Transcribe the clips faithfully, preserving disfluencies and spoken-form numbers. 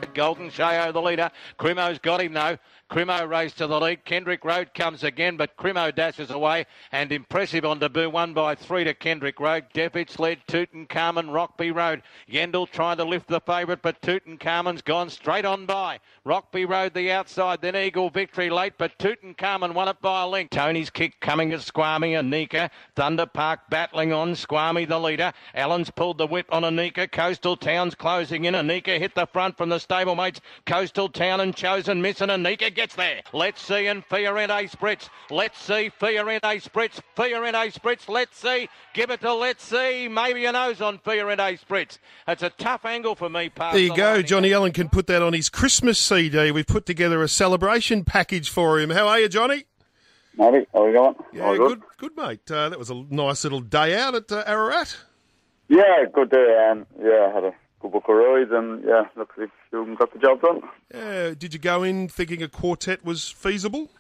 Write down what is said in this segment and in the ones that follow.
Golden Shayo, the leader. Crimo's got him, though. Crimo raced to the lead. Kendrick Road comes again, but Crimo dashes away. And impressive on debut, one by three to Kendrick Road. Defich led Tutankhamun, Rockby Road. Yendel trying to lift the favourite, but Tutankhamun's gone straight on by. Rockby Road the outside, then Eagle Victory late, but Tutankhamun won it by a length. Tony's kick coming at Squammy, Anika. Thunder Park battling on, Squammy the leader. Allen's pulled the whip on Anika. Coastal Town's closing in. Anika hit the front from the stablemates. Coastal Town and Chosen Miss, and Anika gets there. Let's see, and Fiorente Spritz. Let's see, Fiorente Spritz. Fiorente Spritz, let's see. Give it to Let's See. Maybe a nose on Fiorente Spritz. It's a tough angle for me. There you go. Johnny Allen can put that on his Christmas C D. We've put together a celebration package for him. How are you, Johnny? Matty, how are we going? Yeah, All good, good, mate. Uh, that was a nice little day out at uh, Ararat. Yeah, good day. Um, yeah, had a good book of rides, and yeah, look, we got the job done. Uh, did you go in thinking a quartet was feasible?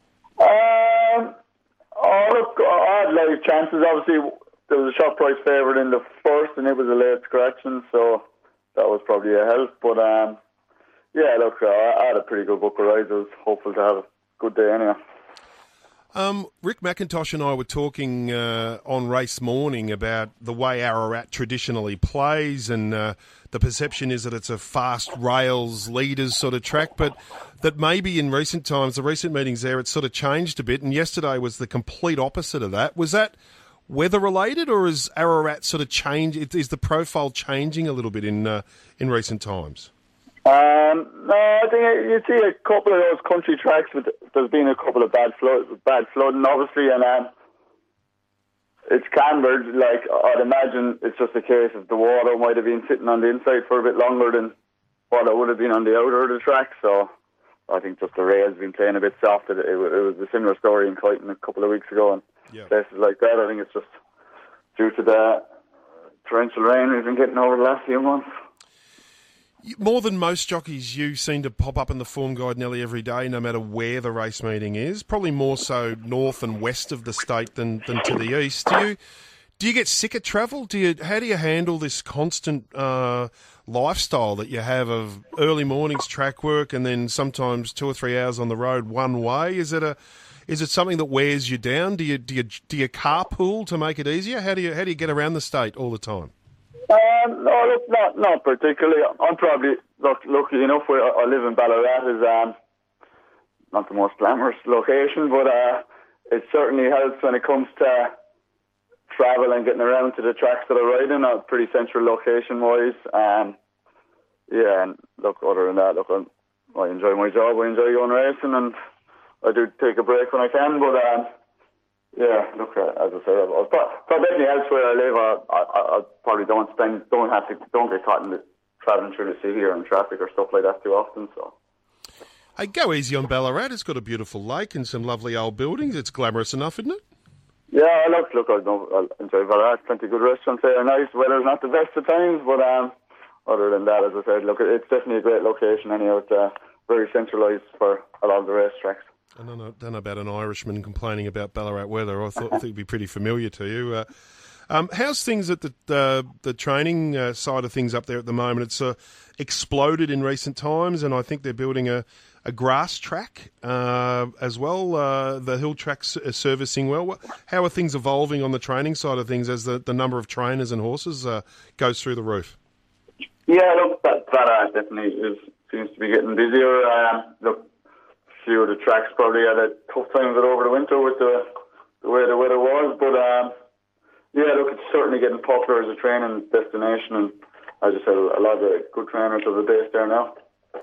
Um, oh, look, I had live chances. Obviously, there was a shot price favourite in the first, and it was a late scratching, so that was probably a help. But um, yeah, look, I had a pretty good book of rides. I was hopeful to have a good day anyway. Um, Rick McIntosh and I were talking uh, on race morning about the way Ararat traditionally plays, and uh, the perception is that it's a fast rails leaders sort of track, but that maybe in recent times, the recent meetings there, it's sort of changed a bit, and yesterday was the complete opposite of that. Was that weather related, or is Ararat sort of changed? Is the profile changing a little bit in uh, in recent times? Um, no, I think you see a couple of those country tracks, but there's been a couple of bad flood, bad flooding, obviously, and um, it's cambered. Like, I'd imagine it's just a case of the water might have been sitting on the inside for a bit longer than what it would have been on the outer of the track. So I think just the rail's been playing a bit soft. It, it, it was a similar story in Kyneton a couple of weeks ago, and yeah. Places like that. I think it's just due to the torrential rain we've been getting over the last few months. More than most jockeys, you seem to pop up in the form guide nearly every day, no matter where the race meeting is. Probably more so north and west of the state than, than to the east. Do you do you get sick of travel? Do you how do you handle this constant uh, lifestyle that you have of early mornings track work and then sometimes two or three hours on the road one way? Is it a is it something that wears you down? Do you do you do you carpool to make it easier? How do you how do you get around the state all the time? Um, no, look, not not particularly. I'm probably look, lucky enough where I live in Ballarat is um, not the most glamorous location, but uh, it certainly helps when it comes to travel and getting around to the tracks that I ride in. A pretty central location wise. Um, yeah, and look, other than that, look, I'm, I enjoy my job. I enjoy going racing, and I do take a break when I can. But um, yeah, look, uh, as I said, I was probably elsewhere I live. I, I, I probably don't spend, don't have to, don't get caught in the travelling through the city or in traffic or stuff like that too often. So, hey, go easy on Ballarat. It's got a beautiful lake and some lovely old buildings. It's glamorous enough, isn't it? Yeah, look, look, I don't, I enjoy Ballarat. Plenty of good restaurants there. Nice weather's not the best at times, but um, other than that, as I said, look, it's definitely a great location. Anyhow, it's uh, very centralised for a lot of the racetracks. I don't know, don't know about an Irishman complaining about Ballarat weather. I thought, I think it'd be pretty familiar to you. Uh, um, how's things at the uh, the training uh, side of things up there at the moment? It's uh, exploded in recent times, and I think they're building a, a grass track uh, as well. Uh, the hill track's are servicing well. How are things evolving on the training side of things as the, the number of trainers and horses uh, goes through the roof? Yeah, look, that, that uh, definitely is, seems to be getting busier. Uh, look, few of the tracks probably had a tough time of it over the winter with the, the way the weather was, but um, yeah, look, it's certainly getting popular as a training destination, and as I said, a lot of good trainers are based there now.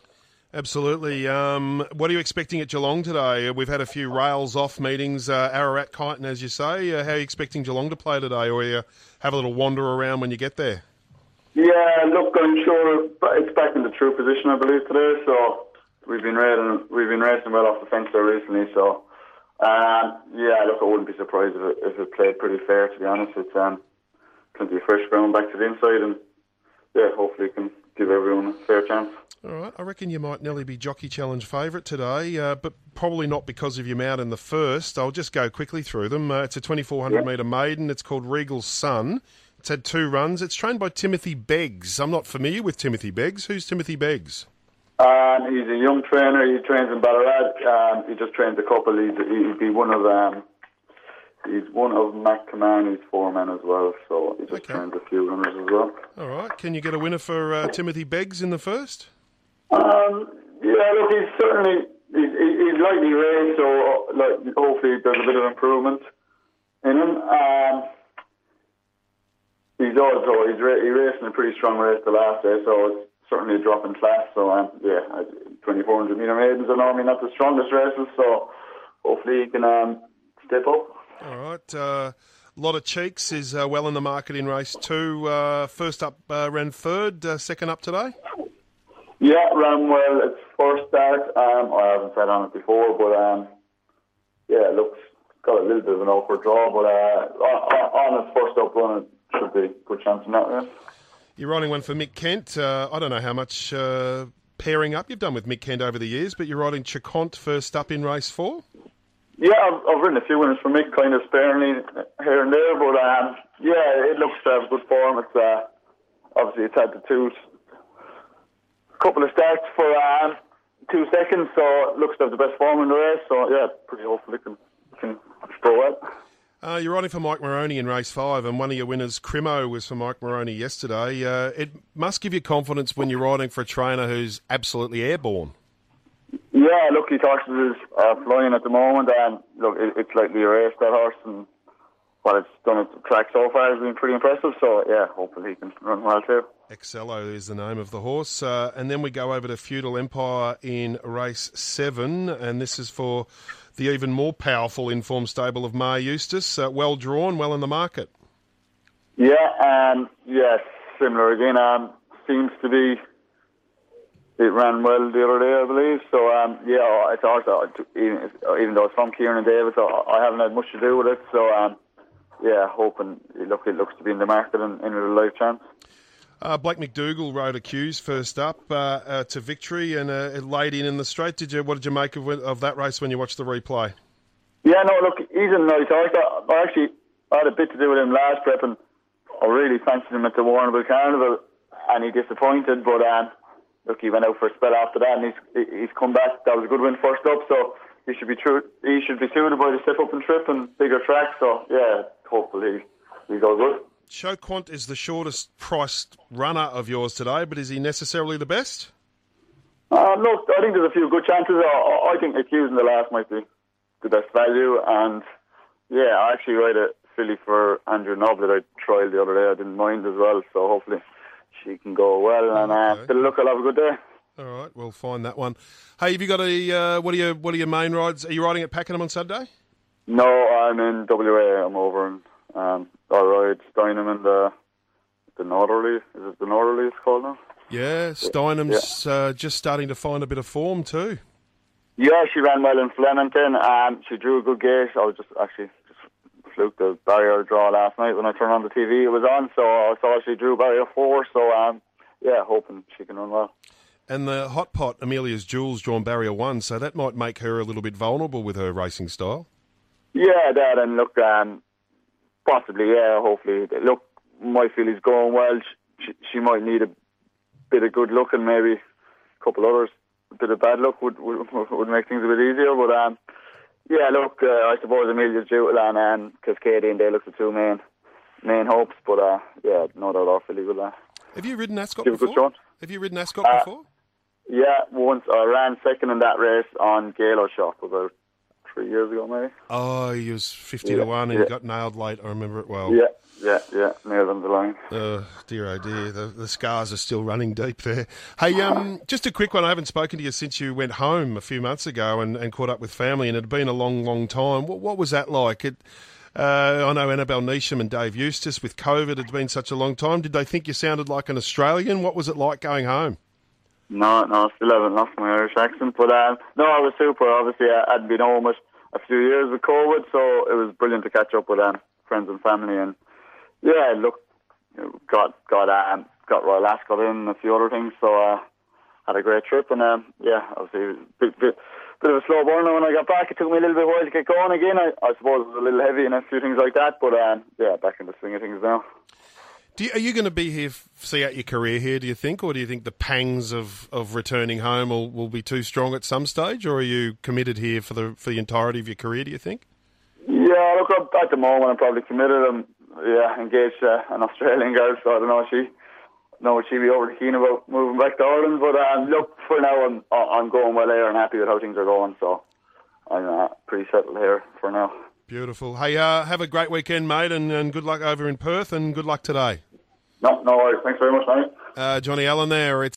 Absolutely. Um, what are you expecting at Geelong today? We've had a few rails off meetings, uh, Ararat, Kyneton, as you say. Uh, how are you expecting Geelong to play today, or you have a little wander around when you get there? Yeah, look, I'm sure it's back in the true position, I believe, today, so We've been racing, we've been racing well off the fence there recently, so um, yeah, look, I wouldn't be surprised if it, if it played pretty fair. To be honest, it's um, plenty of fresh ground back to the inside, and yeah, hopefully, it can give everyone a fair chance. All right, I reckon you might nearly be Jockey Challenge favourite today, uh, but probably not because of your mount in the first. I'll just go quickly through them. Uh, it's a twenty-four hundred metre maiden. It's called Regal Sun. It's had two runs. It's trained by Timothy Beggs. I'm not familiar with Timothy Beggs. Who's Timothy Beggs? Um, he's a young trainer. He trains in Ballarat. Um, he just trains a couple. He's, he'd be one of um, he's one of Matt Kamani's foremen as well. So he just Okay. trains a few runners as well. All right. Can you get a winner for uh, Timothy Beggs in the first? Um, yeah, look, he's certainly he's, he's lightly raced, so like hopefully there's a bit of improvement in him. Um, he's also he's ra- he raced in a pretty strong race the last day, so it's certainly a drop in class. So um, yeah, twenty-four hundred metre maidens are normally not the strongest races, so hopefully he can um, step up. All right. A uh, lot of Cheeks is uh, well in the market in race two. Uh, first up uh, ran third, uh, second up today. Yeah, ran well. It's first start. Um, I haven't sat on it before, but um, yeah, it looks got a little bit of an awkward draw, but uh, on, on its first up run, it should be a good chance in that race. You're riding one for Mick Kent. Uh, I don't know how much uh, pairing up you've done with Mick Kent over the years, but you're riding Chacont first up in race four. Yeah, I've, I've ridden a few winners for Mick, kind of sparingly here and there, but um, yeah, it looks to have good form. It's uh, obviously it's had the two couple of starts for um, two seconds, so it looks to have the best form in the race. So yeah, pretty hopeful it can can go well. Uh, you're riding for Mike Moroney in race five, and one of your winners, Crimo, was for Mike Moroney yesterday. Uh, it must give you confidence when you're riding for a trainer who's absolutely airborne. Yeah, look, his horses are flying at the moment, and look, it, it's likely a race, that horse, and what it's done at the track so far has been pretty impressive, so yeah, hopefully he can run well too. Excello is the name of the horse. Uh, and then we go over to Feudal Empire in race seven, and this is for the even more powerful informed stable of Mar Eustace. Uh, well drawn, well in the market. Yeah, um, yeah, similar again. Um, seems to be, it ran well the other day, I believe. So, um, yeah, it's also, even, even though it's from Kieran and Davis, so I haven't had much to do with it. So, um, yeah, hoping, look, it looks to be in the market and in a live chance. Uh, Blake McDougall rode Accused first up uh, uh, to victory and uh, it laid in in the straight. Did you? What did you make of, of that race when you watched the replay? Yeah, no, look, he's a nice horse. I, I actually I had a bit to do with him last prep, and I really fancied him at the Warrnambool Carnival, and he disappointed. But um, look, he went out for a spell after that, and he's he's come back. That was a good win first up, so he should be true. He should be suited by the step up and trip and bigger tracks. So yeah, hopefully he's all good. Chacont is the shortest priced runner of yours today, but is he necessarily the best? Uh, look, I think there's a few good chances. I, I think Accused in the last might be the best value, and yeah, I actually ride a filly for Andrew Nob that I trialled the other day. I didn't mind as well, so hopefully she can go well. And uh, okay. Look, I'll have a good day. All right, we'll find that one. Hey, have you got a uh, what are your what are your main rides? Are you riding at Pakenham on Saturday? No, I'm in W A. I'm over in um, I ride Steinem and the the Northerly. Is it the Northerly it's called now? Yeah, Steinem's yeah. Uh, just starting to find a bit of form too. Yeah, she ran well in Flemington. Um, she drew a good gate. I was just actually just fluked the barrier draw last night when I turned on the T V. It was on, so I saw she drew barrier four. So um, yeah, hoping she can run well. And the hot pot, Amelia's Jewels, drawn barrier one, so that might make her a little bit vulnerable with her racing style. Yeah, that, and look, um, possibly, yeah, hopefully. Look, my feel is going well. She, she might need a bit of good luck and maybe a couple others. A bit of bad luck would would, would make things a bit easier. But um, yeah, look, uh, I suppose Amelia's Jewel and um, Cascadian, they look the two main main hopes. But uh, yeah, no doubt our filly will. Uh, Have you ridden Ascot give before? A good shot. Have you ridden Ascot uh, before? Yeah, once I ran second in that race on Galo Shop about three years ago, maybe. Oh, he was fifty yeah, to one and yeah. he got nailed late. I remember it well. Yeah, yeah, yeah, nailed on the line. Uh, dear, oh dear, the, the scars are still running deep there. Hey, um, just a quick one. I haven't spoken to you since you went home a few months ago and, and caught up with family, and it had been a long, long time. What, what was that like? It, uh, I know Annabelle Neesham and Dave Eustace with COVID. It had been such a long time. Did they think you sounded like an Australian? What was it like going home? No, no, still haven't lost my Irish accent. But um, no, I was super. Obviously, I hadn't been home a few years with COVID, so it was brilliant to catch up with um, friends and family. And yeah, look, got got um, got Royal Ascot in and a few other things. So uh, had a great trip, and um, yeah, obviously it was a bit, bit, bit of a slow burner when I got back. It took me a little bit while to get going again. I, I suppose it was a little heavy and a few things like that, but um, yeah, back in the swing of things now. Do you, are you going to be here, see out your career here, do you think? Or do you think the pangs of, of returning home will, will be too strong at some stage? Or are you committed here for the for the entirety of your career, do you think? Yeah, look, at the moment I'm probably committed. I'm yeah, engaged uh, an Australian girl, so I don't know if she, know what she'd be over keen about moving back to Ireland. But um, look, for now I'm, I'm going well here and happy with how things are going, so I'm uh, pretty settled here for now. Beautiful. Hey, uh, have a great weekend, mate, and, and good luck over in Perth, and good luck today. No, no worries. Thanks very much, mate. Uh, Johnny Allen there. It's